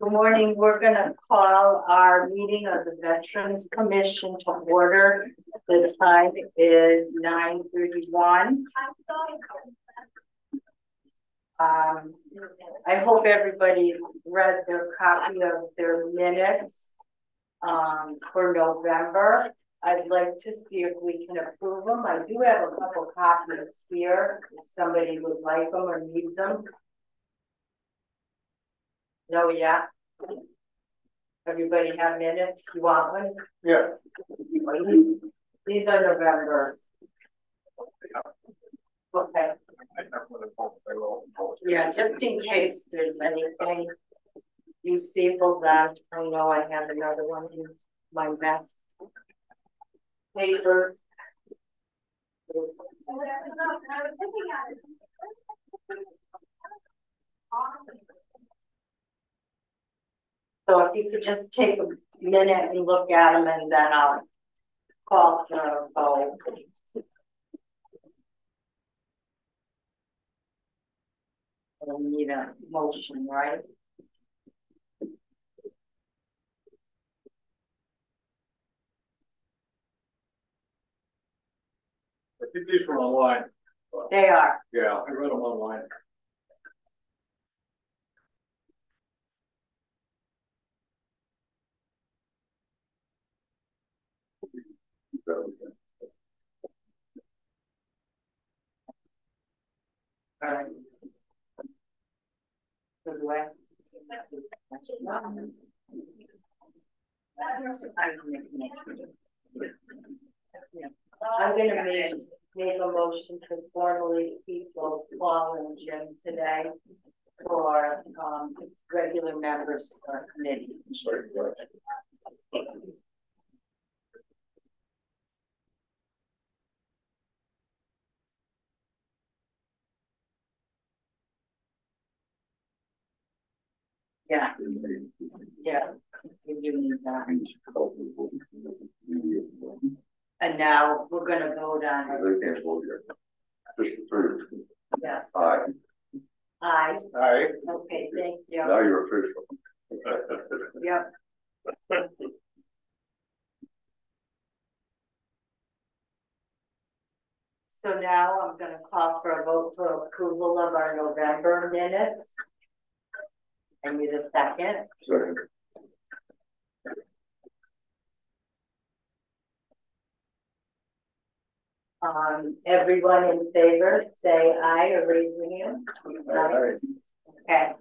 Good morning. We're going to call our meeting of the Veterans Commission to order. The time is 9:31. I hope everybody read their copy of their minutes for November. I'd like to see if we can approve them. I do have a couple copies here if somebody would like them or needs them. No, yeah. Everybody have minutes? You want one? Yeah. These are November's. Okay. Yeah, just in case there's anything you see for that. I know I have another one in my best paper. So if you could just take a minute and look at them, and then I'll call for a vote. We need a motion, right? I think these were online. They are. Yeah, I read them online. All right. Good way. I'm gonna make a motion to formally seat both Paul and Jim today for regular members of our committee. Sorry, go ahead. Yeah. Yeah. You need that. And now we're gonna vote on it. Just approved. Yes. Aye. Aye. Aye. Okay, thank you. Now you're official. Yep. So now I'm going to call for a vote for approval of our November minutes. I need a second. Second. Everyone in favor, say aye or raise your hand. Aye. Okay.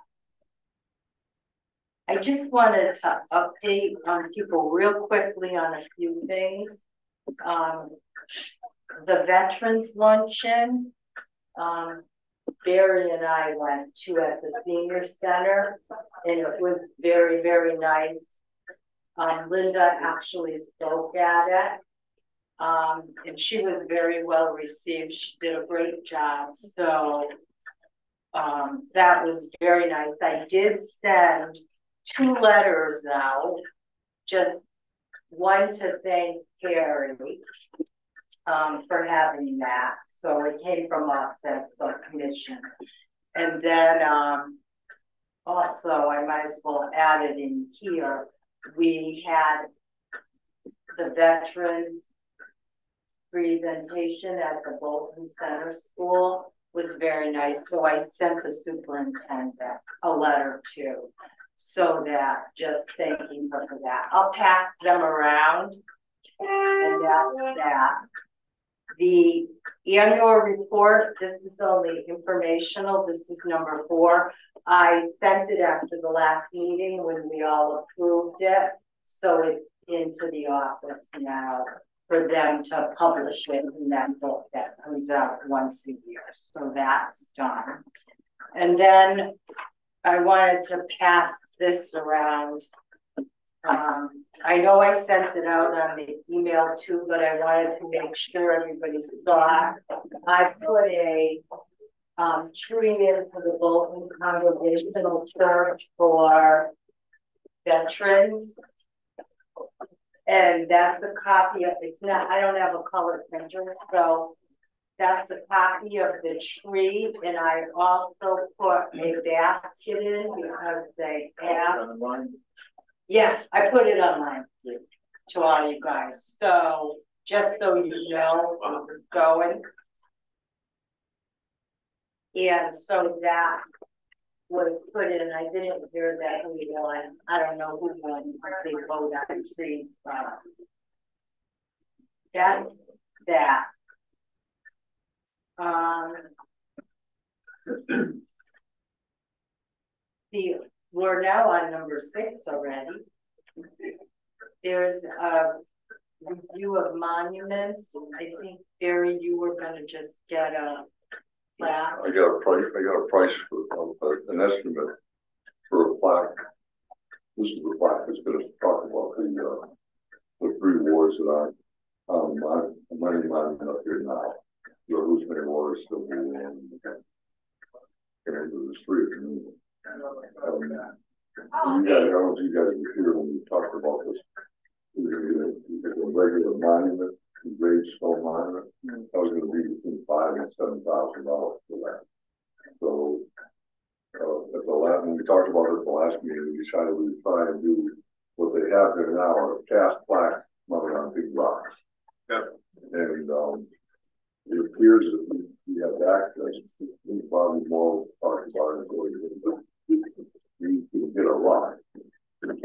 I just wanted to update people real quickly on a few things. The Veterans Luncheon, Barry and I went to at the Senior Center, and it was very, very nice. Linda actually spoke at it, and she was very well received. She did a great job. So that was very nice. I did send 2 letters now, just one to thank Carrie for having that. So it came from us at the commission. And then also, I might as well add it in here. We had the veterans presentation at the Bolton Center School. Was very nice. So I sent the superintendent a letter too. So that, just thanking her for that. I'll pass them around, and that's that. The annual report, this is only informational. This is number 4. I sent it after the last meeting when we all approved it. So it's into the office now for them to publish it in that book that comes out once a year. So that's done. And then I wanted to pass this around. I know I sent it out on the email too, but I wanted to make sure everybody saw it. I put a tree into the Bolton Congregational Church for veterans. And that's a copy of, it's not, I don't have a color printer, so that's a copy of the tree, and I also put a basket in because they have, yeah, I put it online to all you guys, so just so you know where it's going. And so that was put in, I didn't hear that who won, I don't know who won, because they vote on trees, but that's that. See, we're now on number 6 already. There's a review of monuments. I think, Barry, you were gonna just get a plaque. I got a price for an estimate for a plaque. This is the plaque that's gonna talk about the 3 wards that I'm running mine up here now. The Rosemary Water is still being and there's 3 of them. You guys, I don't know if you guys were here when we talked about this. It's a regular monument, a grade stone monument. That was going to be between $5,000 and $7,000 for that. So, at the last, when we talked about it at the last meeting, we decided we would try and do what they have there now, are cast plaques mounted on big rocks. Yep. And it appears that we have access. We probably more talked about it. We can get a rock. It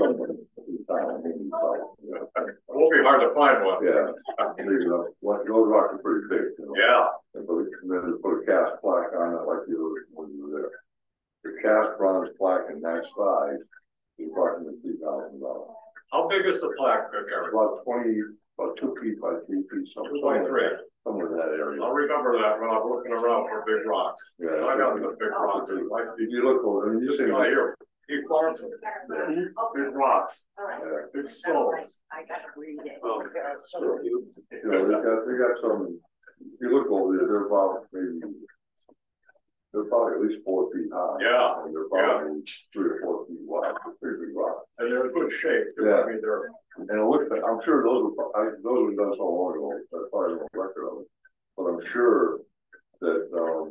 won't be hard to find one. Yeah, those rocks are pretty big. You know? Yeah. And then put a cast plaque on it like the other ones were there. The cast bronze plaque in that size is approximately $3,000. How big is the plaque, Gary? About 2 feet by 3 feet, somewhere. 2.3. Somewhere in that area. I'll remember that when I'm looking around for big rocks. Yeah, I got the big rocks. If you look over, I mean, you say here, he farms them. Yeah. Big rocks, Yeah. big stones. I gotta read it. Oh, So, you know, they got some. If you look over there, they're probably at least 4 feet high. Yeah. And they're probably 3 or 4 feet wide. Pretty big rocks. And they're in good shape. Too. Yeah. I mean, they're. And it looks like, I'm sure those were done so long ago, that's probably no record of it. But I'm sure that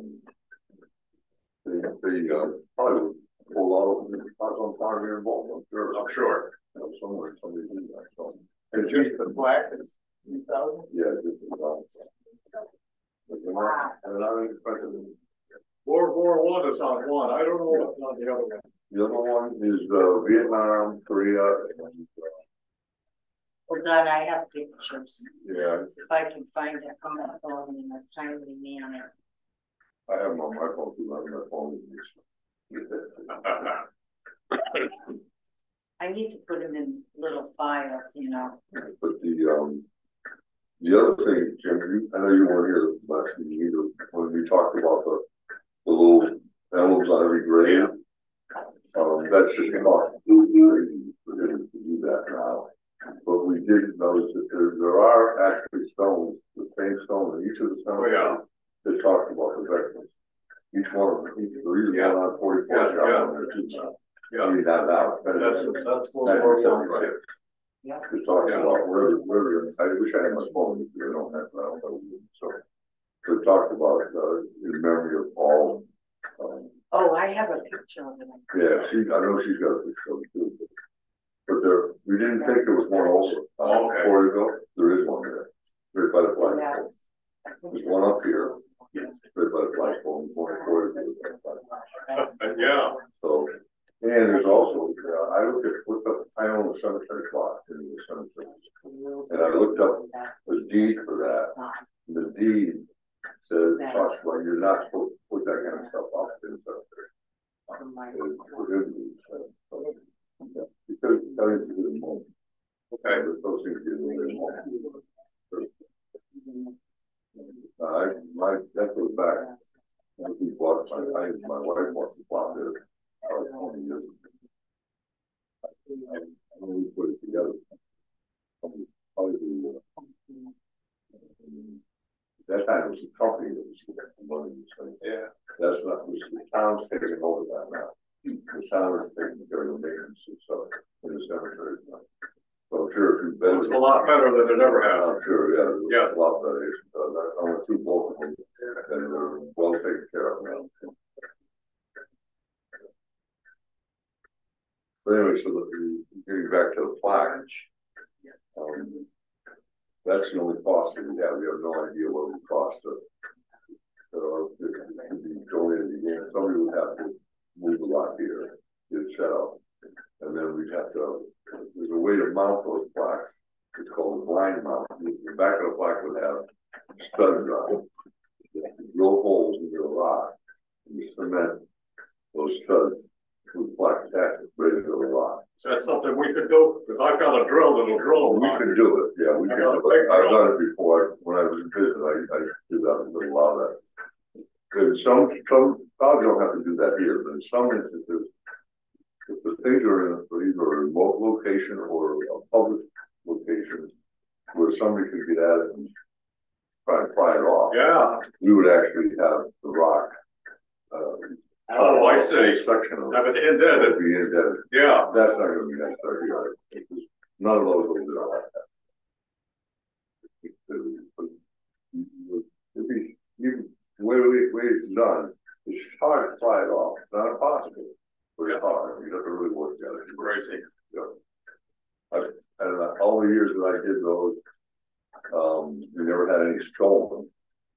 they probably would pull out of the spots on farm here in Bolton, I'm sure. I'm sure. You know, somewhere somebody did that. So. And just the plaque is 3,000? Yeah, just about. But they're not inexpensive. World War I is on one. I don't know what's on the other one. The other one is Vietnam, Korea, and Hold on, I have pictures. yeah, If I can find it on the phone in a timely manner. I have them on my phone too. I have my phone. I need to put them in little files, you know. But the other thing, Jim, I know you weren't here last meeting either, when we talked about the little emblems on every grave. That's just not crazy for him to do that now. But we did notice that there are actually stones, the same stone in each of the stones that talks about the veterans. Each one of them, there is one on 44 on there too now. Yeah. I mean, that now. That's World War I, right? Yeah. Just talking about where, I wish I had my phone, if you don't have that, so. We talked about, in memory of all, Oh, I have a picture of it. yeah, I know she's got a picture of it too. But we didn't think there was one also, Okay. before you go, there is one there, right by the flagpole. There's one up here, right by the flagpole, one before it. Yeah. So, and there's also, I looked up, I own a cemetery plot in the cemetery. And I looked up the deed for that. The deed says, talks about you're not supposed to put that kind of stuff up in the cemetery. Because it's telling you to do the moment. Okay, but those things get in the moment. That goes back. My wife bought the plot there 20 years ago. I only put it together. Probably that time it was a company that was getting money. Yeah. That's not, the town's taking over that now. The town is taking care of the maintenance and stuff in the cemetery now. So I'm sure if you've been. It's a lot better than it ever has. I'm sure, yeah. Yeah. A lot better. I want to through both of them, and they're well taken care of now. But anyway, so getting back to the plaque, that's the only cost that we have. We have no idea what it would cost to be donated again. Somebody would have to move the lot here, get it set up, and then we'd have to, there's a way to mount those plaques. It's called a blind mount. The back of the plaque would have studs on it. Drill holes in the rock, and you cement those studs with plaque attached ready to the rock. Is that something we could do? Because I've got a drill that'll drill. We can do it, yeah, we can do it. I've done it before. When I was in business, I did that and allow that. And some probably don't have to do that here, but in some instances, if the things are in either a remote location or a public location where somebody could get at it and try and pry it off. Yeah. We would actually have the rock. Oh, I see. Section of Have it indented. be indented. Yeah. That's not going to be necessary here. None of those will do like that. The way it's done, it's hard to pry it off. It's not impossible, but it's hard. You have to really work at it. Crazy. Yeah. And all the years that I did those, we never had any stolen.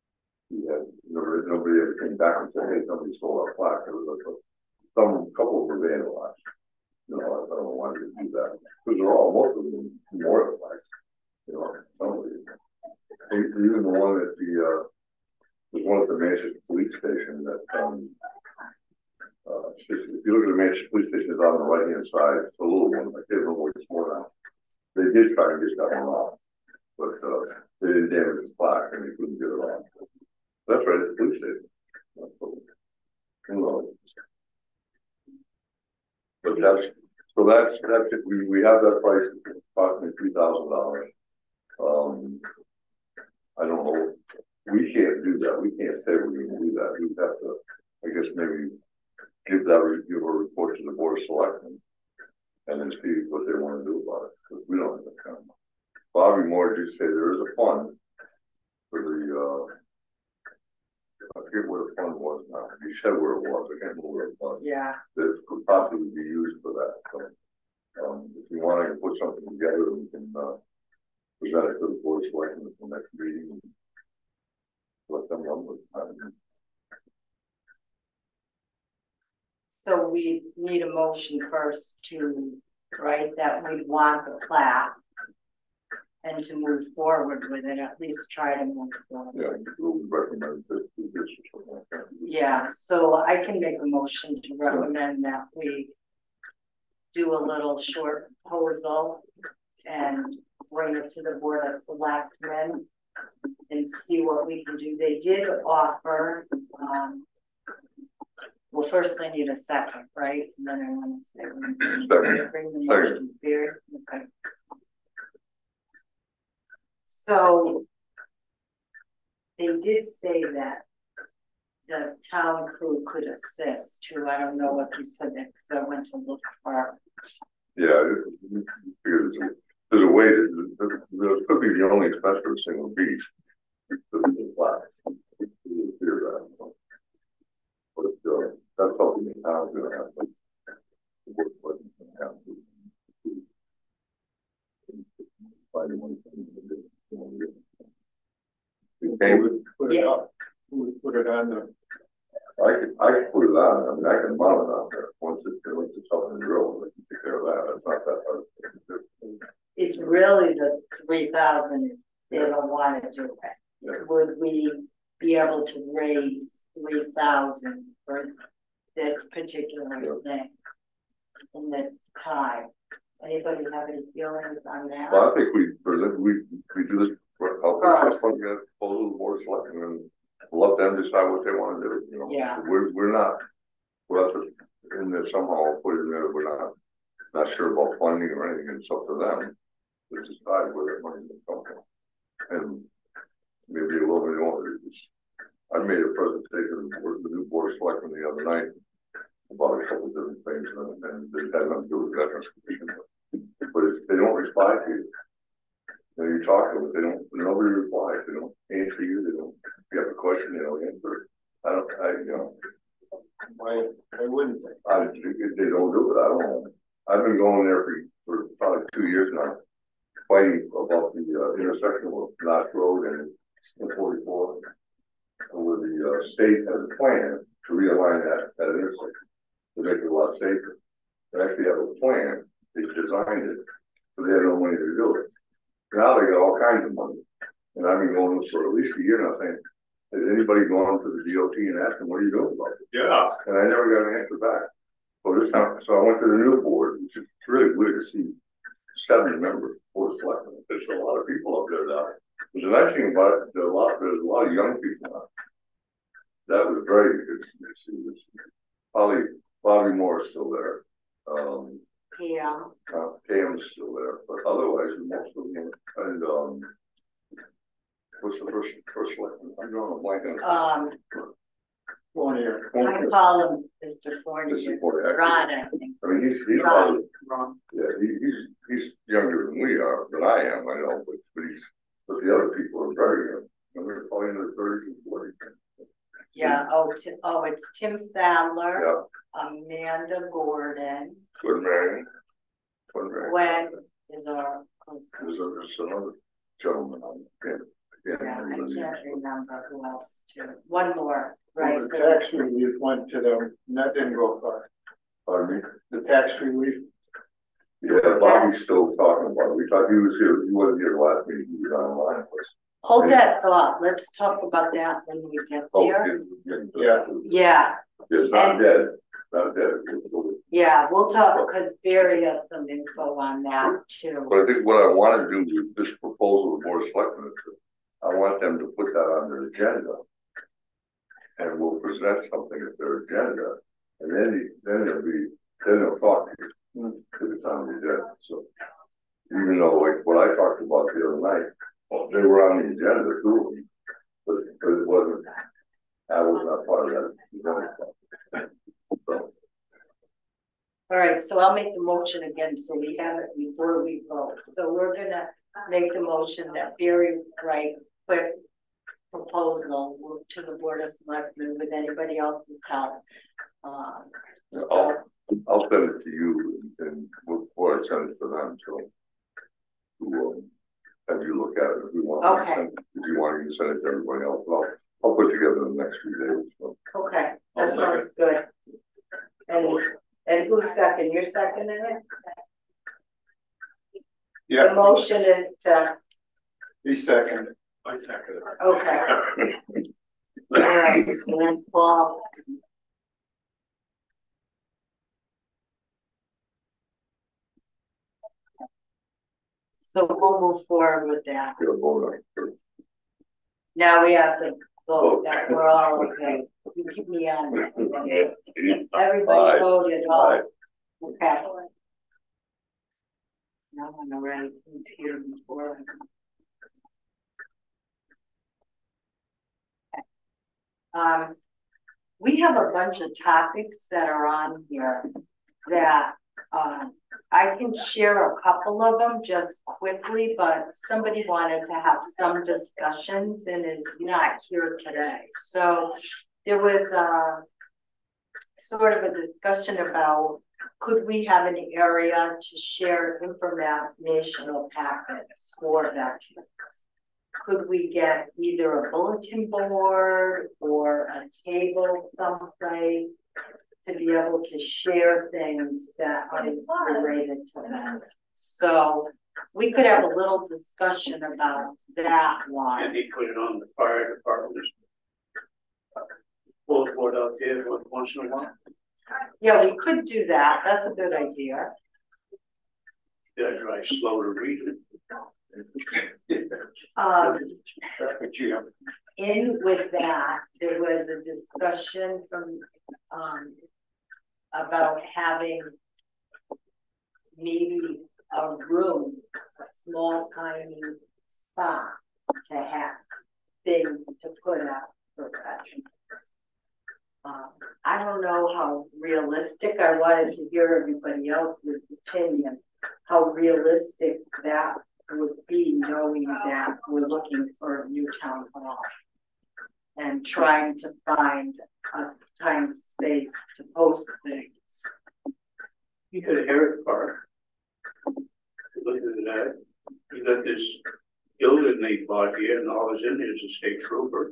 Nobody ever came back and said, hey, somebody stole our plaque. It was like some couple were vandalized. You know, I don't know why they do that. Because they're all, most of them, memorial plaques. You know, somebody. Even the one at there's one at the Manchester Police Station that, if you look at the Manchester Police Station, it's on the right hand side. It's a little one. I can't remember what it's more now. They did try to get that one off, but they didn't damage the plaque and they couldn't get it off. That's right, it's the police station. But that's it. We have that price, approximately $3,000. I don't know. We can't do that. We can't say we're going to do that. We have to, I guess, maybe give a report to the board of selectmen and then see what they want to do about it, because we don't have the time. Bobby Moore did say there is a fund for the I forget where the fund was now. He said where it was. I can't remember where it was. Yeah. That could possibly be used for that. So, if you want to put something together, we can present it to the board of selectmen at the next meeting and let them run with it. So we need a motion first to, right, that we want the plaque and to move forward with it, at least try to move forward. Yeah, we'll recommend this or something like that. Yeah, so I can make a motion to recommend that we do a little short proposal and bring it to the board of selectmen and see what we can do. They did offer, well, first I need a second, right? And then I want to say, bring the motion here. Okay. So they did say that the town crew could assist too. I don't know if you said that because I went to look for. Yeah, there's a way that there could be the only expense for a single piece. But that's something the town's going to have to work with. Put it up. Put it on the. I could put it on. I mean, I can mount it on there once it's up in the drill. I can take care of that. It's not that hard. It's really the 3,000 they don't want to do it. Yeah. Would we be able to raise 3,000 for this particular thing in this time? Anybody have any feelings on that? Well, I think we do this for board selecting and let them decide what they want to do. You know, yeah. We're not in there somehow put in there. We're not sure about funding or anything. It's up to them to decide where their money is coming from. And maybe a little bit more. I made a presentation for the new board of selectmen the other night about a couple of different things, and it had nothing to do with Veterans Commission. But if they don't reply to you, you talk to them, nobody replies, they don't answer you, they don't Russian alien, but I don't, you know, Why wouldn't they? they don't do it, I don't know. I've been going there for probably 2 years now, fighting about the intersection with Knox Road and 44. Where the state has a plan to realign that intersection to make it a lot safer. They actually have a plan, they designed it, but they had no money to do it. Now they got all kinds of money. And I've been going for at least a year now saying, has anybody gone to the DOT and asked them, what are you doing about it? Yeah. And I never got an answer back. So this time, so I went to the new board, which is really weird to see 7 members, board of selectmen. There's a lot of people up there now. But the nice thing about it, there's a lot of young people now. That was very good to see. Bobby Moore is still there. Yeah. Cam's still there, but otherwise, most of them, and, what's the first one? I'm drawing a blank on it. Fournier. I call him Mr. Fournier. Mr. Fournier. Ron, I think. I mean, he's Ron. probably, yeah, he's younger than we are, than I am, I know, but the other people are very young. And they're probably in their 30s and 40s. Yeah, it's Tim Sadler, Yeah, Amanda Gordon, good man. Good man. Gwen is our. There's another gentleman on it. Yeah, I can't remember who else too. One more, right? The tax relief went to them, and that didn't go far. Pardon me? The tax relief. Yeah, Bobby's still talking about it. We thought he was here, he wasn't here last meeting, he was online. Hold that thought. Let's talk about that when we get there. Yeah. Yeah, It's not dead, not dead. yeah, we'll talk because Barry has some info on that too. But I think what I want to do with this proposal of the Board of Selectmen is I want them to put that on their agenda. And we'll present something at their agenda, and then they'll talk to you if it's on the agenda. So even though like what I talked about the other night, well, they were on the agenda too, but it wasn't. I was not part of that. So. All right, so I'll make the motion again, so we have it before we vote. So we're gonna make the motion that Barry write quick proposal to the Board of Selectmen with anybody else's help. I'll send it to you and before I send it to them, so have you look at it if you want. Okay. If you want, you can send it to everybody else. I'll put together in the next few days. So. Okay, that sounds good. And who's second? You're seconding it? Yeah. The motion is to. He's second. I second it. Okay. All right, so that's Paul. So we'll move forward with that. You'll vote on it first. Now we have to vote that we're all okay. You keep me on. Everybody Aye. voted all. Aye. Okay. Now I'm gonna write who's here before. We have a bunch of topics that are on here that I can share a couple of them just quickly, but somebody wanted to have some discussions and is not here today. So there was sort of a discussion about could we have an area to share informational packets for veterans? Could we get either a bulletin board or a table someplace to be able to share things that are related to them? So we could have a little discussion about that one. And he put it on the fire department's bulletin board out there once in a while. Yeah, we could do that. That's a good idea. Yeah, drive slow to read it. In with that, there was a discussion from about having maybe a room, a small tiny spot to have things to put out for veterans. I don't know how realistic. I wanted to hear everybody else's opinion, how realistic that would be, knowing that we're looking for a new town hall. and trying to find a time and space to post things. You got a Herrick Park. Look at that. You got this building they bought here, and all that's in there is a state trooper.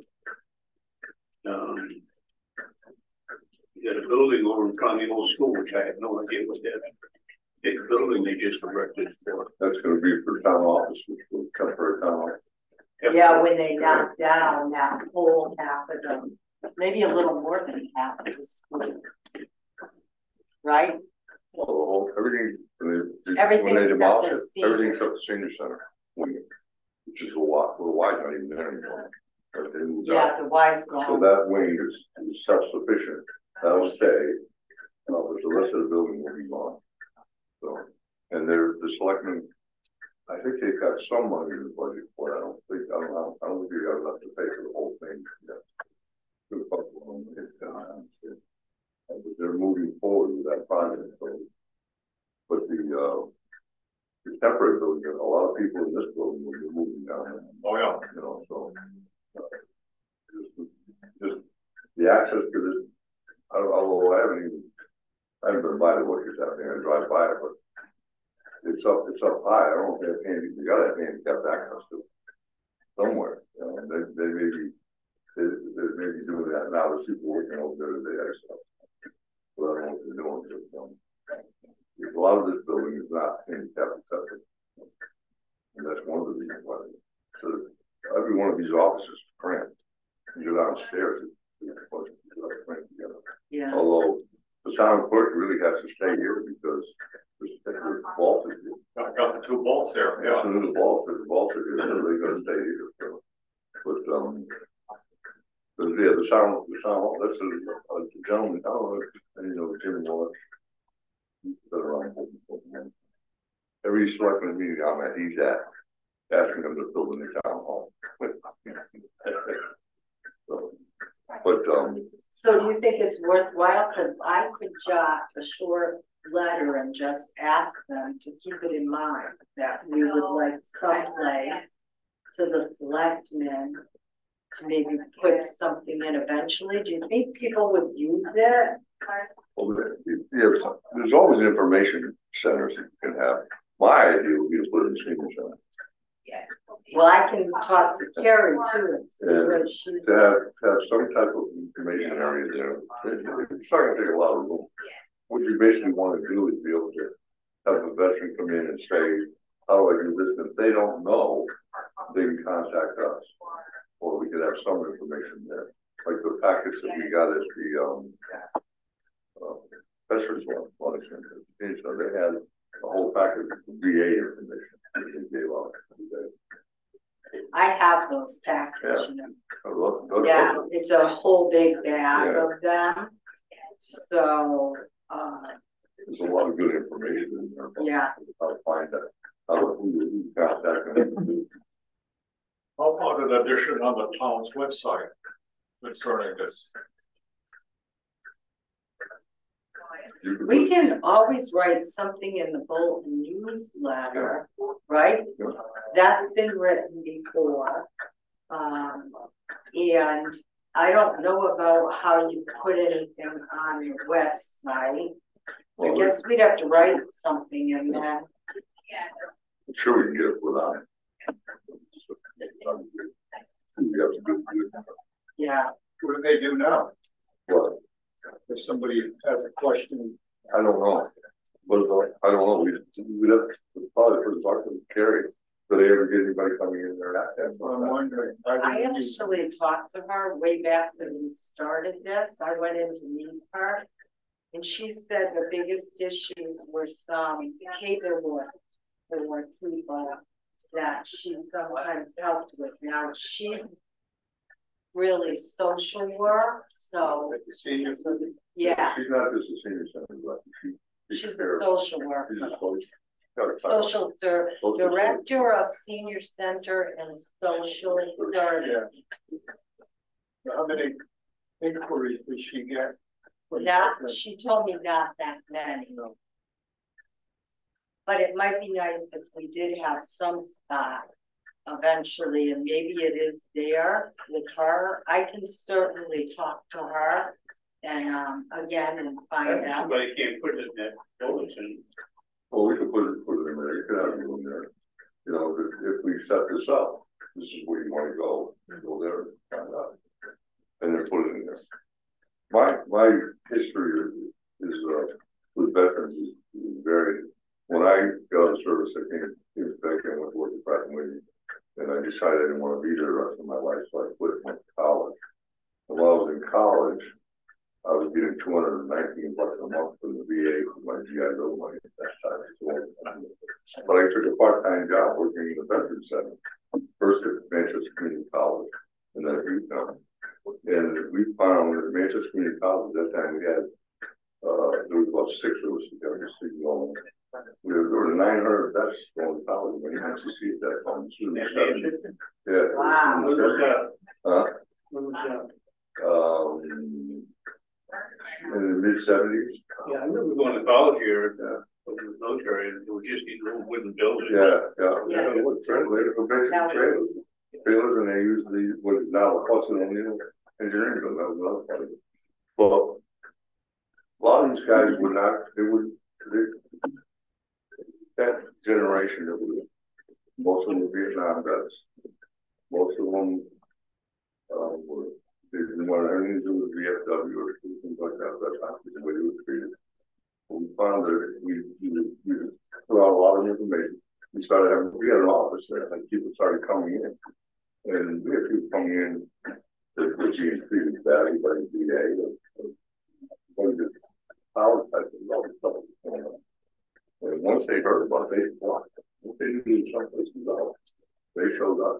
You got a building over in front of the old school, which I had no idea what that big building they just erected for. That's gonna be for town office, which will temporary town office. Yeah, when they knock down that whole half of them, maybe a little more than half of the school. Right? Well, the whole, everything, when they Everything demolish except the it, senior. everything except the senior center, which is a lot, well, why not even there anymore? They moved out. Yeah, the wise So gone. that wing is self-sufficient, that'll stay, but the rest of the building will be gone. So, and the selectmen, I think they've got some money in the budget for it, I don't think they got enough to pay for the whole thing yet. But they're moving forward with that project, so. But the temporary building, a lot of people in this building will be moving down. Oh, yeah. You know, so. Just the access to this, although I haven't been by the workers out there, I drive by it, but it's up high, I don't know if they have you gotta have handicapped access to it somewhere, you know, they may be doing that now, there's people working over there today, so. But I don't know what they're doing, a lot of this building is not handicapped accessible. And that's one of the reasons why, so every one of these offices is cramped. You go downstairs, it's cramped together. Yeah. Although the town clerk really has to stay here because the vault is here. Got the two bolts there, Yeah, yeah. the vault is here, so they're gonna stay here. So. But yeah, the sound, that's a gentleman, I don't know, you know, Jim Wallace. He's been around. Every selectman meeting I'm at, he's at, asking them to build a new town hall. So, but, So do you think it's worthwhile? Cause I could jot a short letter and just ask them to keep it in mind that we would like someplace to the selectmen to maybe put something in eventually. Do you think people would use it? well, there's always information centers that you can have. My idea would be to put it in senior center. Well, I can talk to Carrie too and see what she. To have some type of information area there. It's not gonna take a lot of room. What you basically want to do is be able to have a veteran come in and say, how do I do this? And if they don't know, they can contact us. Or we could have some information there. Like the package that we got is the veterans one. So they had a whole package of VA information that they gave out. I have those packages. Yeah, It's a whole big bag Yeah. of them. So, there's a lot of good information in there. Yeah. How to find that, who contact them. How about an addition on the town's website concerning this? we can always write something in the Bolton newsletter, right? Yeah. That's been written before. And I don't know about how you put anything on your website. I guess we'd have to write something in there. I'm sure we can get it without. Yeah. What do they do now? What? If somebody has a question. I don't know. But I don't know. We'd have to probably put talk to Carrie. Do they ever get anybody coming in there at that? That's what I'm wondering. I actually talked to her way back when we started this. I went in to meet her. And she said the biggest issues were some paperwork for people that she sometimes helped with. Now she really social work, so Senior. yeah, She's not just a senior center, but she's a social She's worker. a social. Social director of senior center and social service. Yeah. How many inquiries did she get? Not, she told me not that many. But it might be nice if we did have some spot eventually, and maybe it is there with her. I can certainly talk to her and, again, and find out. Somebody can't put it in that bulletin. Well, we could put it in there, you could have it in there. You know, if we set this up, this is where you wanna go there, find out. And then put it in there. My history is, with veterans is very, when I got out of service, I came back and went to work at Pratt & Whitney. And I decided I didn't want to be there the rest of my life, so I quit and went to college. And while I was in college, I was getting $219 a month from the VA for my GI Bill money at that time. But I took a part-time job working in the Veterans Center, first at Manchester Community College, and then at UConn. And we found at Manchester Community College at that time we had, there was about 6 of us together, there were 900 vets going to college when you actually see it that time. Yeah. Wow. When was that? Huh? When was that? In the mid-70s. Yeah, I remember going to college here, in the military, and it was just these little wooden buildings. Yeah. Trailers, trailers, and they used the, what is now the Hudson O'Neill engineering building, that was another part of it. Well, a lot of these guys would not, that generation that was, most of them were Vietnam vets. Most of them they didn't want anything to do with VFW or things like that. That's not the way they were treated. We found that we threw out a lot of information. We had an office there, and people started coming in. And we had people coming in that were being treated badly by the VA or the power type of all the stuff that was going on. And once they heard about it, they blocked it. Once they knew someplace to go, they showed up.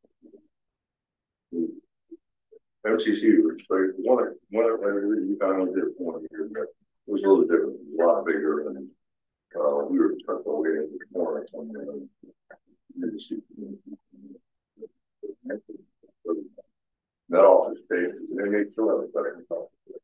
MCC was great. One you kind of did 1 year, but it was a little different, a lot bigger, and we were tucked away in the corner somewhere. That office space, they made still have a better office.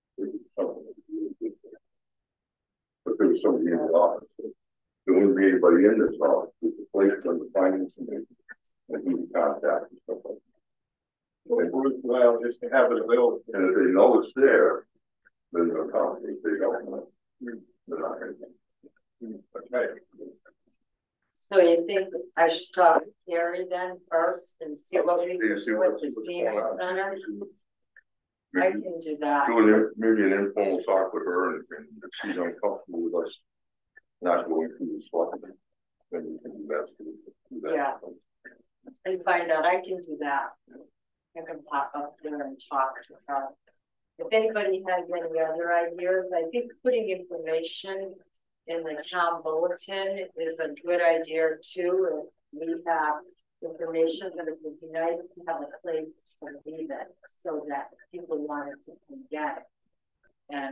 But there was somebody in the office. There wouldn't be anybody in this office. It's a place for the finance committee and who to contact and stuff like that. Well, just to have it available. And if they know it's there, then they'll come. If they don't know, they're not going to. Okay. So you think I should talk to Carrie then first and see what we can do with the senior center? I can do that. Maybe an informal talk with her, and if she's uncomfortable with us not going through this one, then we can do that. Yeah. And find out, I can do that. I can pop up there and talk to her. If anybody has any other ideas, I think putting information in the town bulletin is a good idea too. If we have information, that it would be nice to have a place to leave it so that people wanted to come get it. And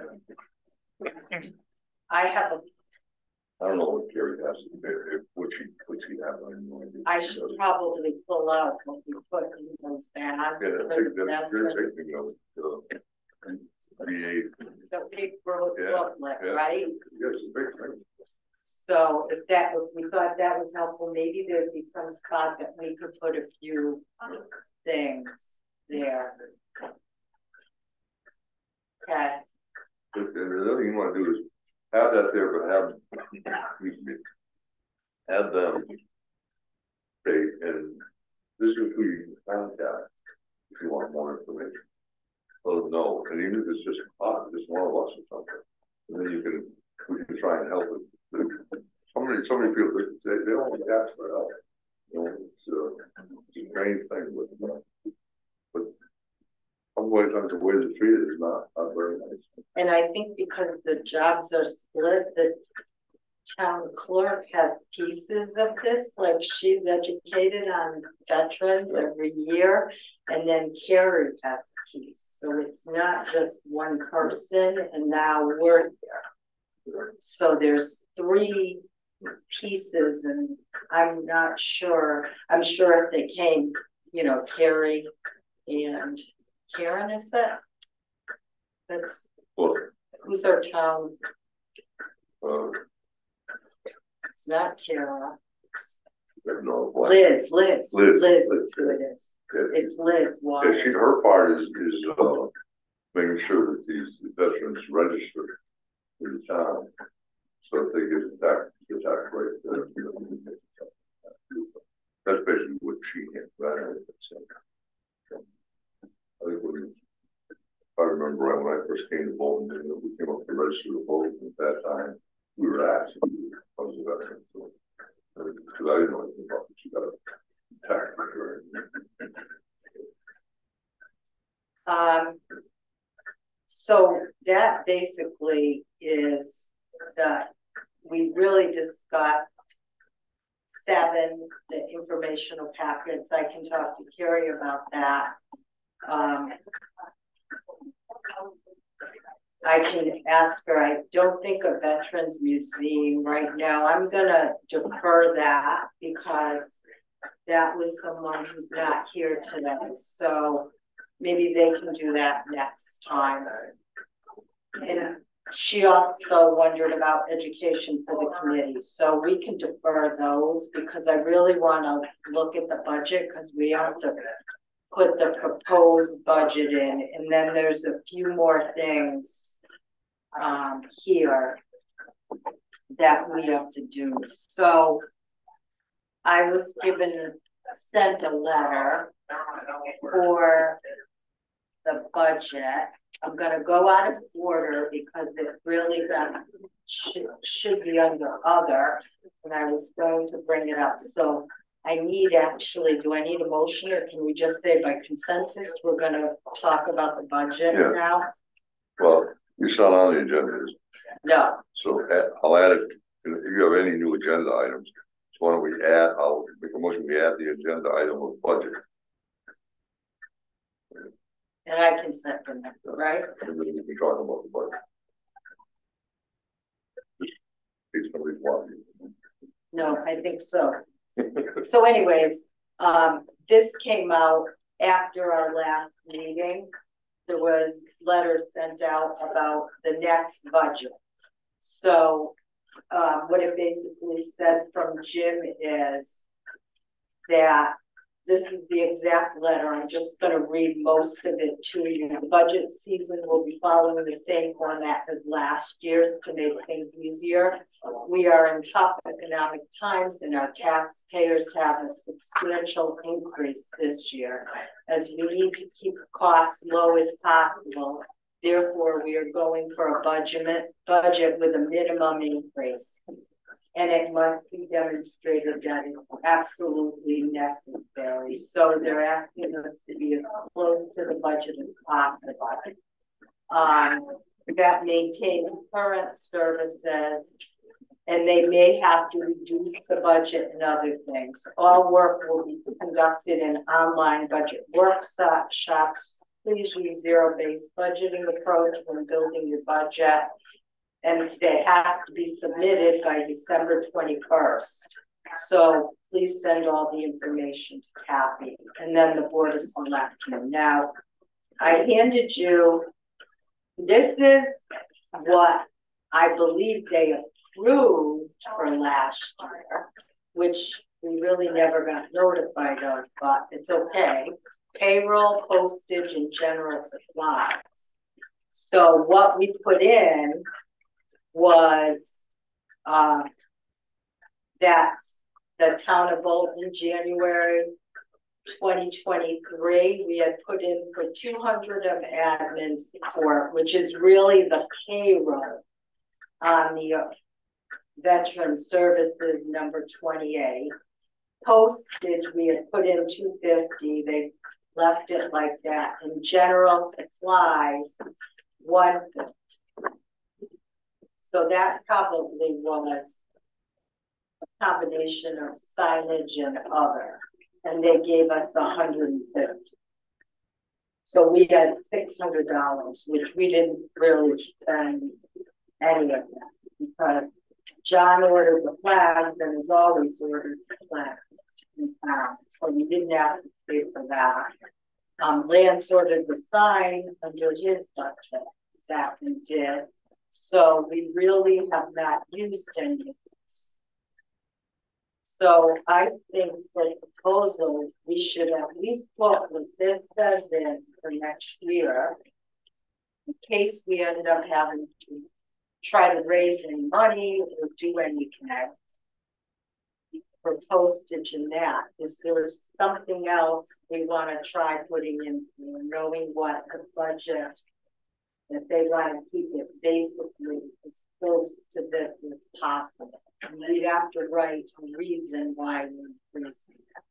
I don't know what Carrie has to do, what she have on no idea. I should probably pull out what we put in those bags. Yeah, that's the thing, you know, the big booklet, right? Yes, it's a big thing. So if we thought that was helpful, maybe there'd be some spot that we could put a few things there. Okay. And the other thing you want to do is have that there, but have them say, and this is who you can contact if you want more information. Let them know, and even if it's just one of us or something, and then we can try and help it. Somebody feels like they don't want to ask for help. You know, it's a strange thing, but otherwise, the way to treat it is not very nice. And I think because the jobs are split, the town clerk has pieces of this, like she's educated on veterans every year, and then Carrie has a piece. So it's not just one person, and now we're here. So there's 3 pieces, and I'm not sure. I'm sure if they came, you know, Carrie and Karen, is that? That's who's our town? It's not Kara. No, Liz, Liz. is who it is. Yeah. It's Liz, why? Yeah, her part is making sure that these veterans register in the town. So if they get the tax rate. That's basically what she had, right? I think I remember when I first came to Bolton, we came up to register to vote, at that time, we were asked if I was a veteran. So, because I didn't know anything about it, she got a tax return. So that basically is that we really discussed 7, the informational packets. I can talk to Carrie about that. I can ask her. I don't think a Veterans Museum right now. I'm gonna defer that because that was someone who's not here today. So maybe they can do that next time. And she also wondered about education for the committee. So we can defer those because I really want to look at the budget because we have to put the proposed budget in. And then there's a few more things here that we have to do. So I was sent a letter for the budget. I'm going to go out of order because it really should be under other, and I was going to bring it up. So I need do I need a motion, or can we just say by consensus we're going to talk about the budget now? Well, it's not on the agenda. No. So I'll add it. If you have any new agenda items, so why don't we add? I'll make a motion. We add the agenda item of budget. And I can second that, right? And then we can talk about the budget. Just in case somebody's watching. No, I think so. So anyways, this came out after our last meeting. There was letters sent out about the next budget. So what it basically said from Jim is that this is the exact letter. I'm just going to read most of it to you. The budget season will be following the same format as last year's to make things easier. We are in tough economic times and our taxpayers have a substantial increase this year as we need to keep costs low as possible. Therefore, we are going for a budget with a minimum increase. And it must be demonstrated that it's absolutely necessary. So they're asking us to be as close to the budget as possible. That maintain current services, and they may have to reduce the budget and other things. All work will be conducted in online budget workshops. Please use zero-based budgeting approach when building your budget. And it has to be submitted by December 21st. So please send all the information to Kathy and then the Board of Selectmen. Now, I handed you, this is what I believe they approved for last year, which we really never got notified of, but it's okay. Payroll, postage, and general supplies. So what we put in was that the town of Bolton, January 2023, we had put in for 200 of admin support, which is really the payroll on the veteran services number 28. Postage, we had put in 250. They left it like that. In general supplies, 150. So that probably was a combination of signage and other, and they gave us 150. So we had $600, which we didn't really spend any of that because John ordered the flags and has always ordered the flags. So we didn't have to pay for that. Lance ordered the sign under his budget that we did. So we really have not used any of this. So I think the proposal, we should at least look what this says in for next year. In case we end up having to try to raise any money or do any connect for postage and that, is there something else we want to try putting in, knowing what the budget, if they want to keep it basically as close to this as possible. And we'd have to write a reason why we're increasing it.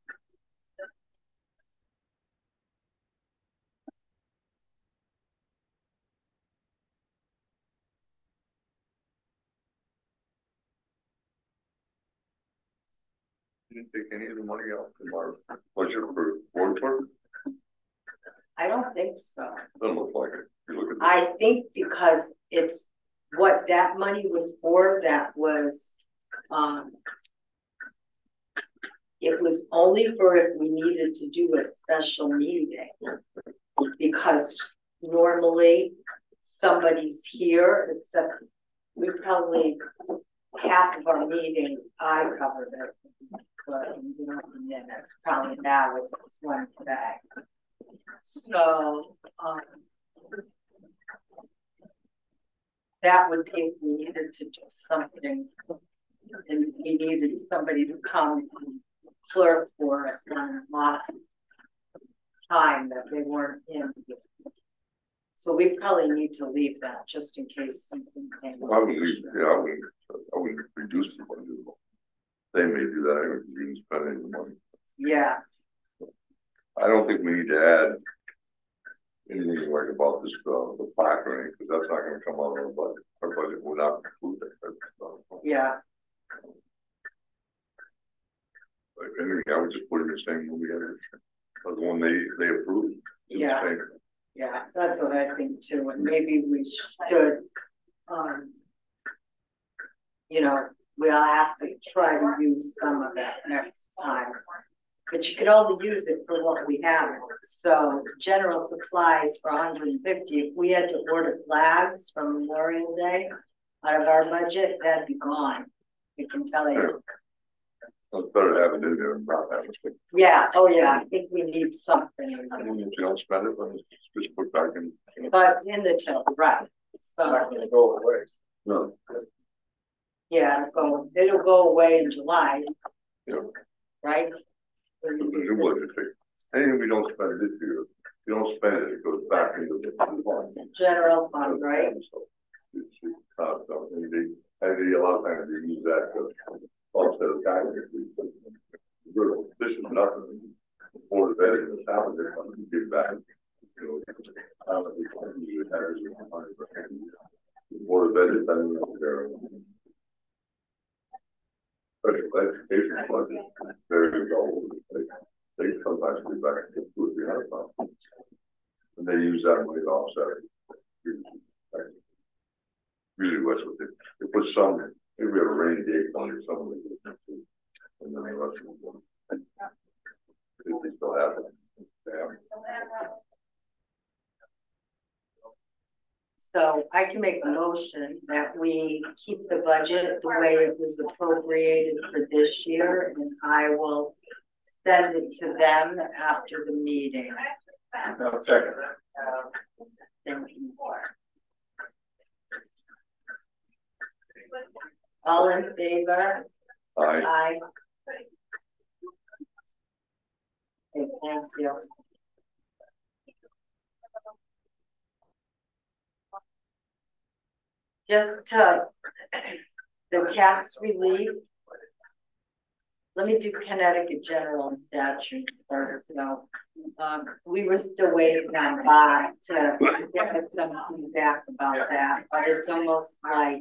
Didn't take any of the money out from our budget for board work. I don't think so. Doesn't look like it. You look at I think because it's what that money was for, that was, it was only for if we needed to do a special meeting. Because normally somebody's here, except we probably, half of our meetings, I covered it. But in minutes, probably now with this one today. So, that would be if we needed to do something and we needed somebody to come and clerk for us on a lot of time that they weren't in. So we probably need to leave that just in case something came up. I would leave, yeah, I would reduce the budget. They may do that, I would even spend any of the money. Yeah, I don't think we need to add anything like about this, the plaque or anything, because that's not gonna come out of our budget. Our budget will not include that. yeah, Like anything, I would just put in the same one we had, the one they approved. Yeah. yeah, that's what I think too, and maybe we should, you know, we'll have to try to use some of that next time. But you could only use it for what we have. So general supplies for 150, if we had to order flags from Memorial Day out of our budget, that'd be gone. We can tell you. It's better to have it in there and not have it. Yeah, oh yeah, I think we need something. I mean, if you don't spend it, then it's just put back in. But in the till, right. So, Not gonna go away. No. yeah, it'll go away in July. Yeah. Right? It would, anything we don't spend this year, if you don't spend it, it goes back into the fund. General fund, right? So, it's not something, and a lot of times you use that to offset the guidance. This is nothing. For the better in the town, they're going to give back. You know, for the better than their special education budget, very low. They sometimes give back to 2 or 300 pounds. And they use that money to offset it. Usually that's what they put some, maybe we have a rainy day fund or something. And then the rest of them. They still have it. Yeah. So I can make a motion that we keep the budget the way it was appropriated for this year, and I will send it to them after the meeting. No, second. Thank you. All in favor? Aye. Aye. Okay, thank you. Just the tax relief. Let me do Connecticut general statute first, though. We were still waiting on Bob to get some feedback about that, but it's almost like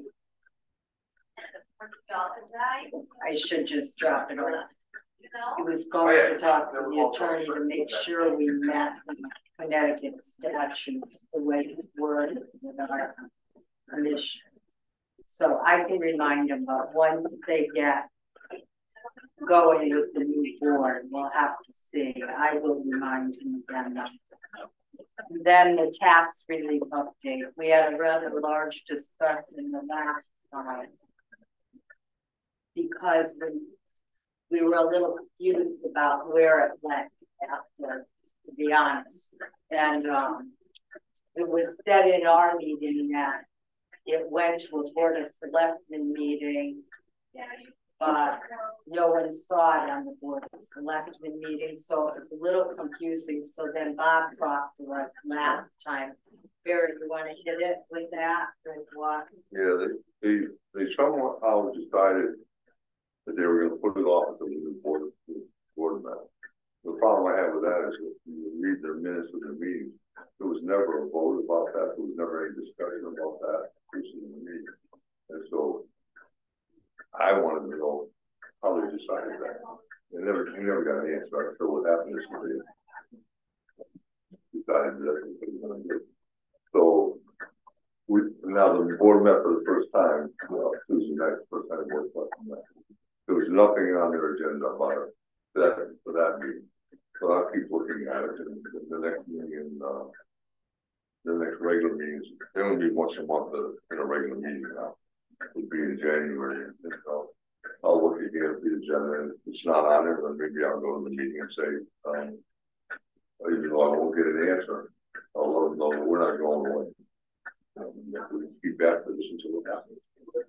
I should just drop it off. He was going to talk to the attorney to make sure we met the Connecticut statutes the way it's worded with our commission. So I can remind them, but once they get going with the new board, we'll have to see. I will remind him again. Then the tax relief update. We had a rather large discussion the last time. Because we were a little confused about where it went after, to be honest. And, it was said in our meeting that it went to a board of selectmen meeting, but no one saw it on the board of selectmen meeting, so it's a little confusing. So then Bob talked to us last time. Barry, you want to hit it with that, with what? Yeah, they somehow decided that they were gonna put it off until the new board met. The problem I have with that is if you read their minutes of the meetings, there was never a vote about that, there was never any discussion about that, in the meeting. And so I wanted to know how they decided that. We never got an answer. So what happened is they decided that they were gonna do. So now the board met for the first time, Tuesday night, first time board met. There was nothing on their agenda about it for that meeting. So I'll keep looking at it in the next meeting and the next regular meetings. They only meet once a month in a regular meeting now. It would be in January. And so I'll look again at the agenda, and if it's not on there, then maybe I'll go to the meeting and say, even though I won't get an answer, I'll let them know that we're not going away. We keep after this until it happens.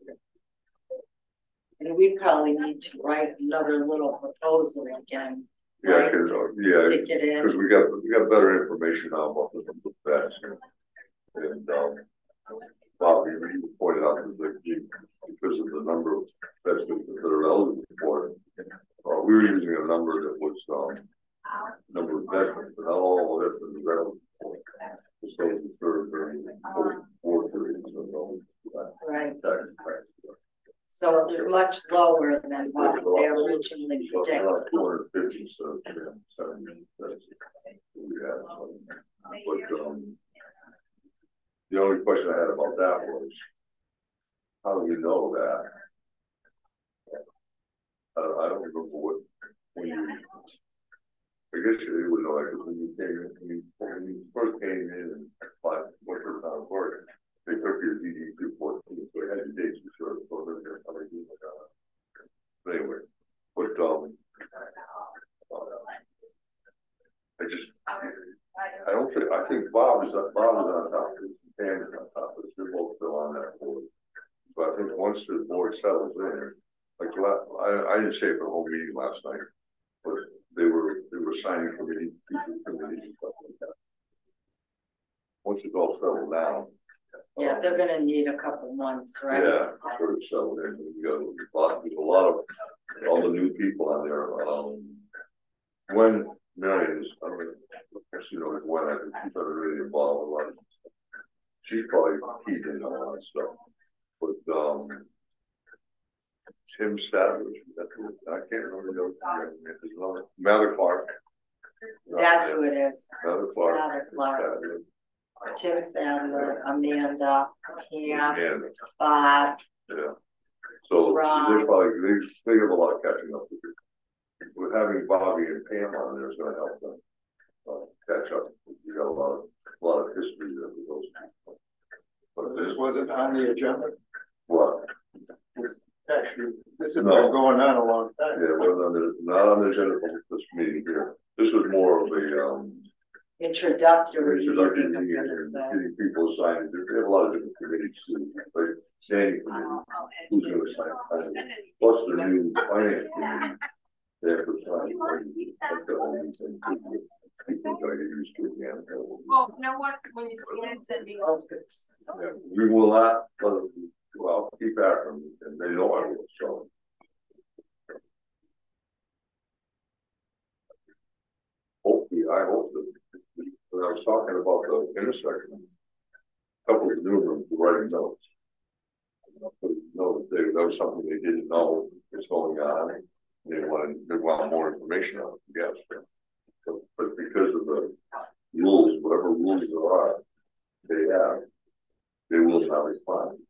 And we probably need to write another little proposal again. Yeah, right, because to stick it in. we got better information now about the bets, and Bob, you pointed out that because of the number of bets that are eligible for it, we were using a number that was number of veterans, but not all veterans are eligible for it. So the third during fourth periods of Right. tax. So it was much lower than what they originally predicted. 250, so 70. Yeah. But the only question I had about that was, how do we know that? I don't remember when you. I guess you would know that because when you first came in and applied for the town court, they took your DD 214, so it had your dates for sure. So they're how they do that. But anyway, but I don't think I think Bob is on top of it, Pam is on top of it. They're both still on that board. But I think once the board settles in, like I didn't say it for the whole meeting last night, but they were signing committees and stuff like that. Once it's all settled down. Yeah, they're gonna need a couple months, right? Yeah, sure it's settled in. There's a lot of all the new people on there. When Marion is, I mean, you know, when I think she's really involved in a lot of stuff. She's probably keyed in on a lot of stuff. But Tim Savage, I can't remember the other name. Mather Clark. That's who it is. Mather Clark. Mather Clark. Tim Sandler, Amanda, Pam, And Bob. yeah. So Ron. they probably they have a lot of catching up to do. With having Bobby and Pam on there is going to help them catch up. You got a lot of history there with those people. But This wasn't on the agenda. what? This has been going on a long time. Yeah, well, not on the agenda for this meeting here. This was more of a Introductory. introductory meeting, meeting and getting people assigned. They have a lot of different committees too, like standing committee. Who's going to assign? Plus the new finance committee. They have to assign. People try to use to again. Well, you know what, when you scan, send me. Yeah, we will not, well, keep after them, and they know I will, so. Hopefully, I hope that, when I was talking about the intersection, a couple of new rooms were writing notes. That was something they didn't know was going on, and they wanted more information on it, yes. But because of the rules, whatever rules there are, they will not respond.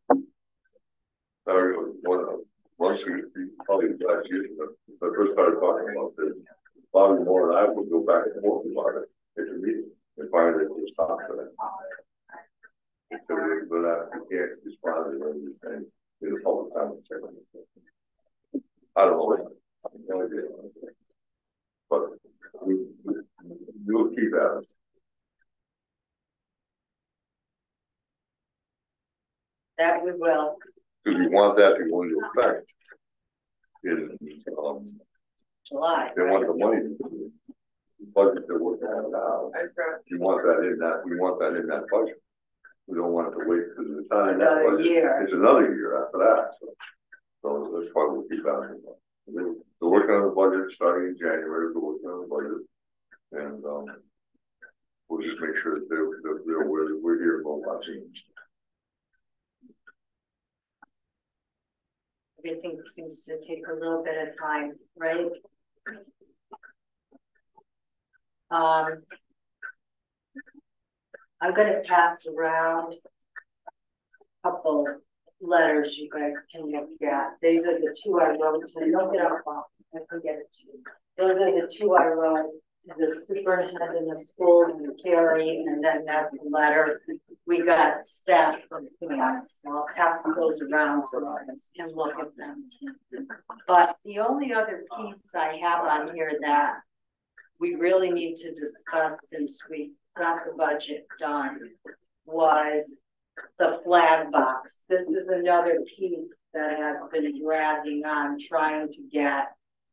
Once probably last year, when I first started talking about this, Bobby Moore and I would go back and forth about it at the meeting and finally just talk to them. So they can't respond to anything in the public comment section. I don't know. I have no idea. that we will. Because we want that to go into effect. In, July. they want the money, the budget they're working on now. You want that in that, we want that in that budget. We don't want it to wait for the time. Another year. It's another year after that, so that's why we'll keep on. They're working on the budget starting in January, they're working on the budget. And, we'll just make sure that they're aware that we're here in both vaccines. Everything seems to take a little bit of time, right? I'm gonna pass around a couple letters you guys can look at. These are the two I wrote to. Don't get up, Bob. I can get it to you. Those are the two I wrote to the superintendent of school and Carrie, and then that's the letter we got sent from Pam. So I'll pass those around so others can look at them. But the only other piece I have on here that we really need to discuss since we got the budget done was the flag box. This is another piece that has been dragging on trying to get.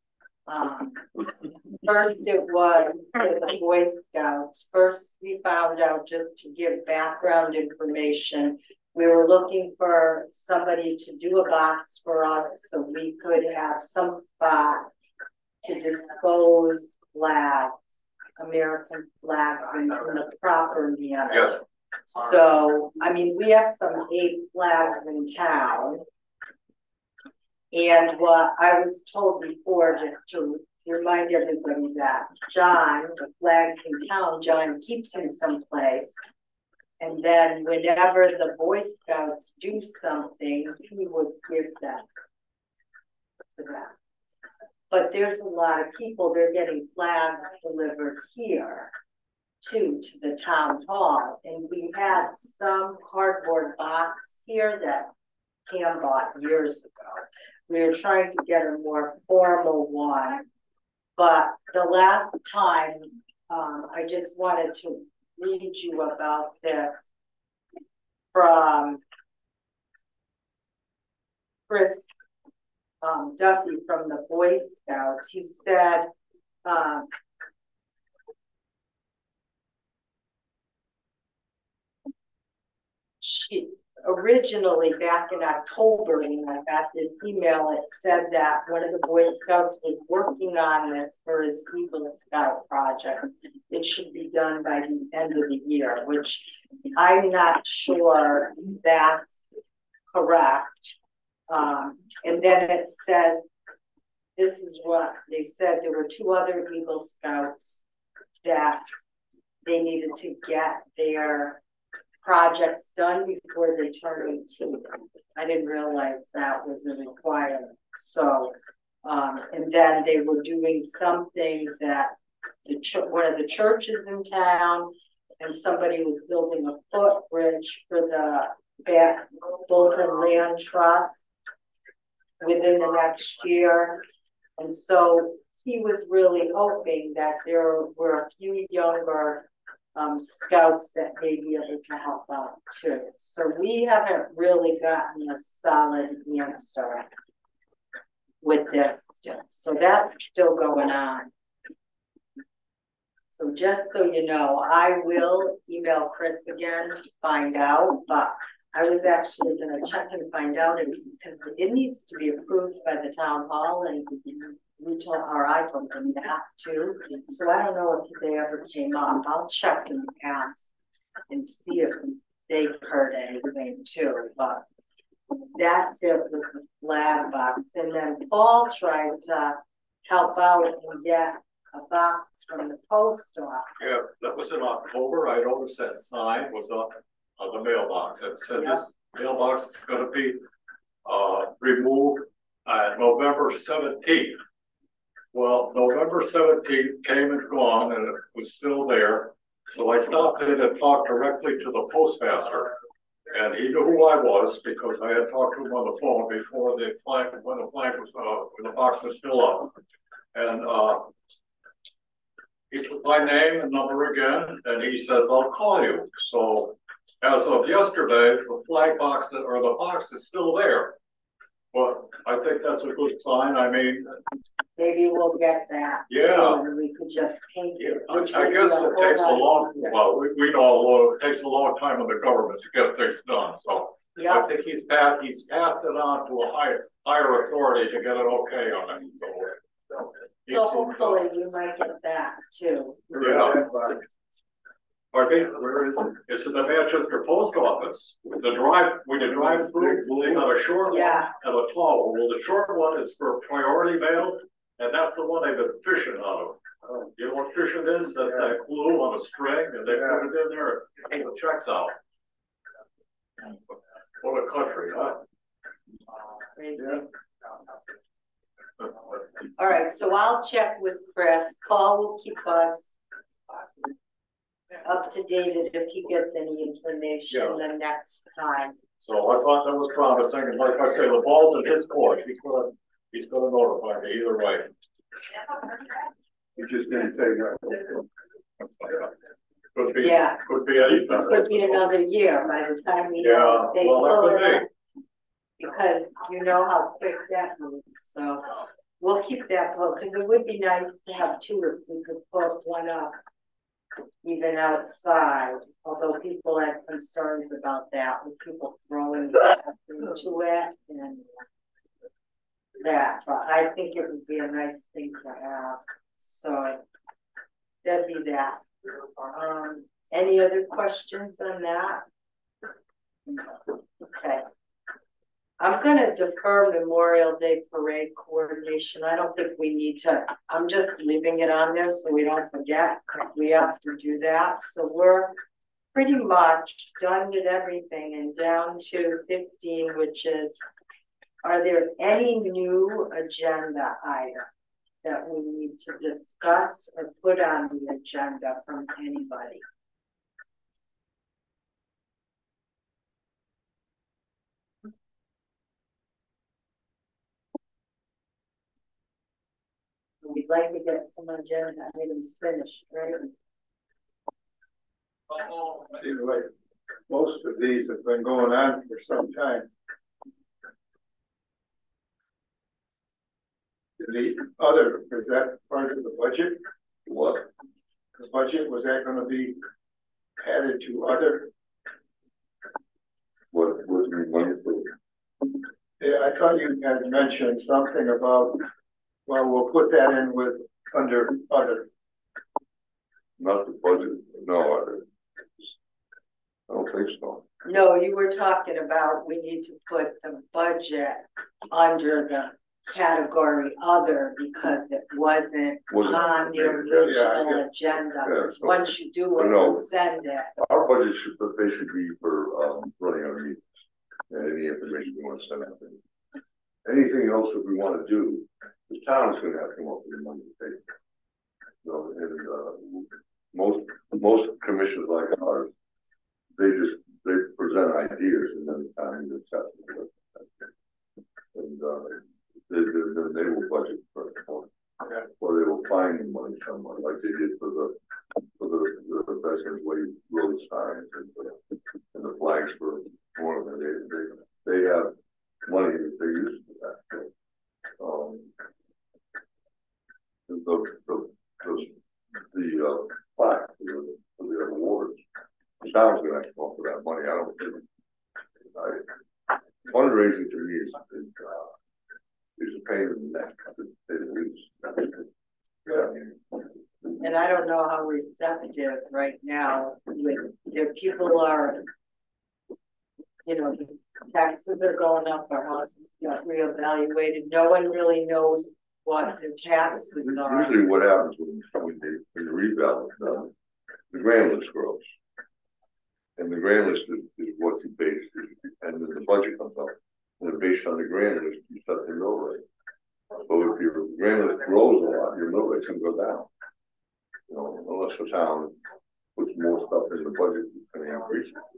First it was for the Boy Scouts. First we found out, just to give background information, we were looking for somebody to do a box for us so we could have some spot to dispose flags, American flags in the proper manner. Yes. So, I mean, we have some 8 flags in town. And what I was told before, just to remind everybody that John, the flags in town, John keeps in some place. And then whenever the Boy Scouts do something, he would give them to that. But there's a lot of people, they're getting flags delivered here too, to the town hall. And we had some cardboard box here that Pam bought years ago. We were trying to get a more formal one. But the last time, I just wanted to read you about this from Chris Duffy from the Boy Scouts. He said, originally back in October, when I got this email, it said that one of the Boy Scouts was working on this for his Eagle Scout project. It should be done by the end of the year, which I'm not sure that's correct. And then it says, this is what they said, there were 2 other Eagle Scouts that they needed to get their projects done before they turn 18. I didn't realize that was a requirement. So, and then they were doing some things at the one of the churches in town, and somebody was building a footbridge for the Bolton Land Trust within the next year. And so he was really hoping that there were a few younger scouts that may be able to help out too. So we haven't really gotten a solid answer with this still. So that's still going on. So just so you know, I will email Chris again to find out, but I was actually going to check and find out because it needs to be approved by the town hall, and I told them that too. So I don't know if they ever came up. I'll check and ask and see if they've heard anything too. But that's it with the flag box. And then Paul tried to help out and get a box from the post office. Yeah, that was in October. I noticed that sign was up on the mailbox. It said this mailbox is going to be removed November 17th. Well, November 17th came and gone, and it was still there. So I stopped in and talked directly to the postmaster, and he knew who I was because I had talked to him on the phone before the flag, when the box was still up. And he took my name and number again, and he says, "I'll call you." So as of yesterday, the flag box or the box is still there. But I think that's a good sign. I mean, Maybe we'll get that. too, Yeah. And we could just paint it. I which I would be guess it whole takes a lot long, easier. well, we know it takes a long time in the government to get things done, so. I Yeah, think he's passed it on to a higher authority to get it okay on it, so. so hopefully we might get that too. Yeah. Pardon me? Where is it? It's in the Manchester Post Office. The when you drive through, they got a short one Yeah. and a tall one. Well, the short one is for priority mail, and that's the one they've been fishing out of. You know what fishing is? That's that glue on a string, and they put it in there and pull the checks out. What a country, huh? Crazy. All right, so I'll check with Chris. Paul will keep us up to date if he gets any information Yeah. the next time. So I thought that was promising, and like I say, the ball's in his court. He's gonna notify me either way. You just didn't say that. Could be, Yeah. could be anything. Could be another year by the time we Yeah, they well, that pull could it be. up. Because you know how quick that moves, so we'll keep that book, because it would be nice to have two if we could put one up. Even outside, although people have concerns about that, with people throwing stuff into it and that, but I think it would be a nice thing to have, so that'd be that. Any other questions on that? Okay. I'm gonna defer Memorial Day Parade coordination. I don't think we need to, I'm just leaving it on there so we don't forget. We have to do that. So we're pretty much done with everything and down to 15, which is, are there any new agenda items that we need to discuss or put on the agenda from anybody? We'd like to get some agenda items finished, right? Seems like most of these have been going on for some time. The other, is that part of the budget? What? The budget, was that gonna be added to other? What do you want for? Yeah, I thought you had mentioned something about, well, we'll put that in with, under other. Not the budget, no, I don't think so. No, you were talking about, we need to put the budget under the category other because it wasn't on the original agenda. Because once you do it, No. you send it. Our budget should, but they should be for, running our meetings. And any information we want to send out. Anything else that we want to do, the town's gonna have to come up with the money to pay. So, and, most commissions like ours, they present ideas and then the town accepts it. And, then they will budget for it, or they will find the money somewhere, like they did for the Veterans Way road signs and the flags for one of them. They have money that they use for that. So, the plaque for the awards, the town's gonna have to come up with that money. I don't think. Fundraising to me is a pain in the neck, to say the least. Yeah. And I don't know how receptive right now with, if people are, you know, the taxes are going up, our houses got reevaluated. No one really knows what their taxes are. Usually what happens when the revale is done, the grand list grows. And the grand list is what's based, and then the budget comes up. And then based on the grand list, you set the mill rate. So if your grand list grows a lot, your mill rate's gonna go down. You know, unless the town puts more stuff in the budget, it's gonna increase it.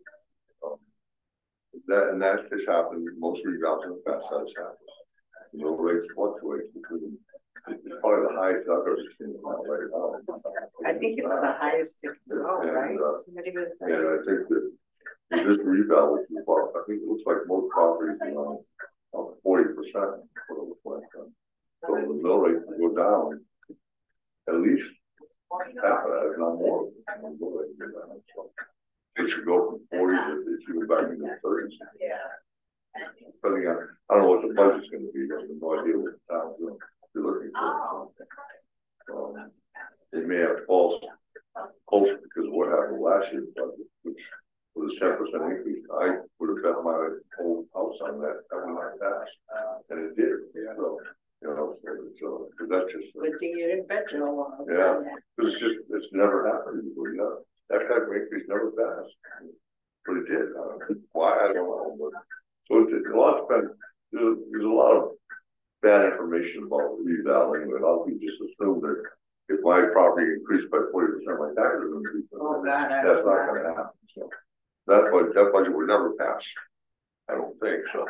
That just happened, most revales in the past, that's happened. The mill rates fluctuate between, it's probably the highest I've ever seen in my life. I think it's the highest it can go, And, right? Somebody was saying. And I think that this revale, which is about, I think it looks like most properties, 40%. So the mill rate will go down at least half of that, if not more. So it should go from 40 to, it should go back into the 30s. Depending on, I don't know what the budget's gonna be, I have no idea what the town's gonna be looking for. They may have false because of what happened last year's budget, which was a 10% increase. I would have bet my whole house on that would not pass, and it did. So, so that's just. Good thing you didn't bet your whole house. Yeah, it's never happened before, that type of increase never passed. But it did, why, I don't know, but, so there's a lot of bad information about revaluing, but a lot of people just assume that if my property increased by 40%, my taxes will increase. That's not gonna happen, so. That budget would never pass, I don't think, so.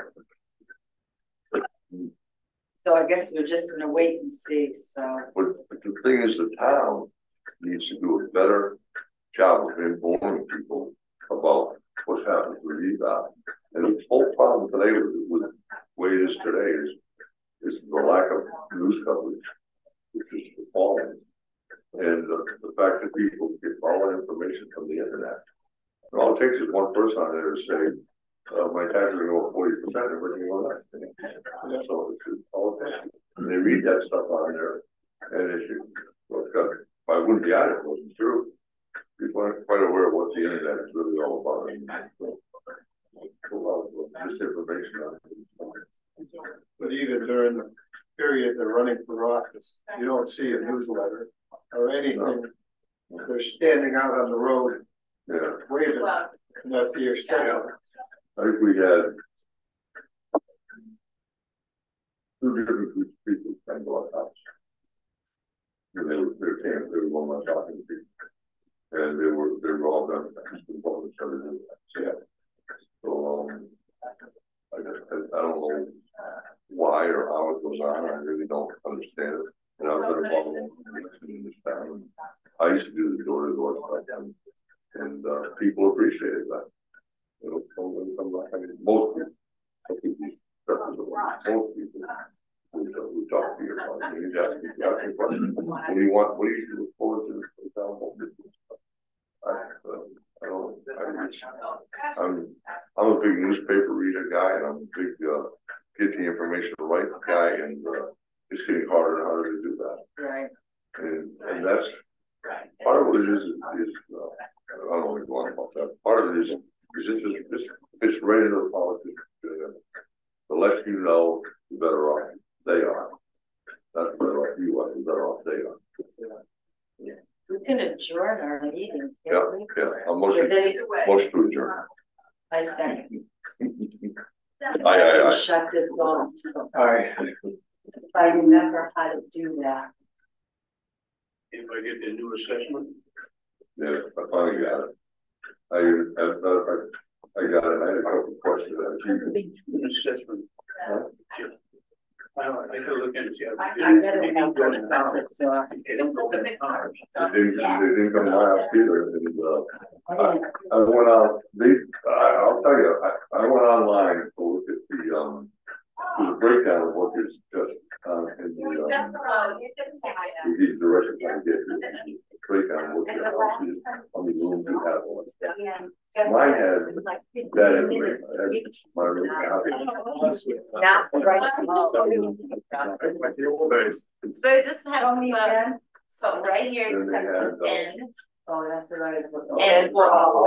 So I guess we're just gonna wait and see, so. But the thing is, the town needs to do a better job of informing people about what's happening to reval. And the whole problem today with the way it is today is the lack of news coverage, which is appalling. And the fact that people get all that information from the internet. And all it takes is one person on there to say, my taxes are going to go 40%, everything will not. So it's all it takes. And they read that stuff on there, and they say, well, I wouldn't be at it, it wasn't true. People aren't quite aware of what the internet is really all about. And so, a lot of misinformation on it. But even during the period they're running for office, you don't see a newsletter or anything. They're standing out on the road, waving, and that's the extent of it. I think we had 2 different groups of people come to our house. And they were one of my talking people. And they were all Democrats. So I don't know why or how it goes on. I really don't understand it. And I was involved in this town. I used to do the door-to-door stuff, and people appreciated that. Most people who talk to you about it, you ask me questions. What do you look forward to? I'm a big newspaper reader guy, and I'm a big get the information right guy, and it's getting harder and harder to do that. Right. And that's part of what it is. I don't want to go on about that. Part of it is it's right into the politics. The less you know, the better off they are. Not the better off you are, the better off they are. We can adjourn our meeting. Yeah. I'm motion to adjourn. I second. Aye. Shut this off. Aye. If I remember how to do that. If I get the new assessment. Yeah, I finally got it. I got it. I had a couple of questions. Assessment. Huh? I could look into it. I better have to about this, so I can They didn't come to my house either. And, I went out. I'll tell you. I went online to look at the breakdown of what is just in the direction I get the breakdown of what the houses, how many rooms you have on. Mine had that information. I had my room copy. Not right. So just have, so right here, Then just they have had, N, Oh, that's what I was looking. and for all.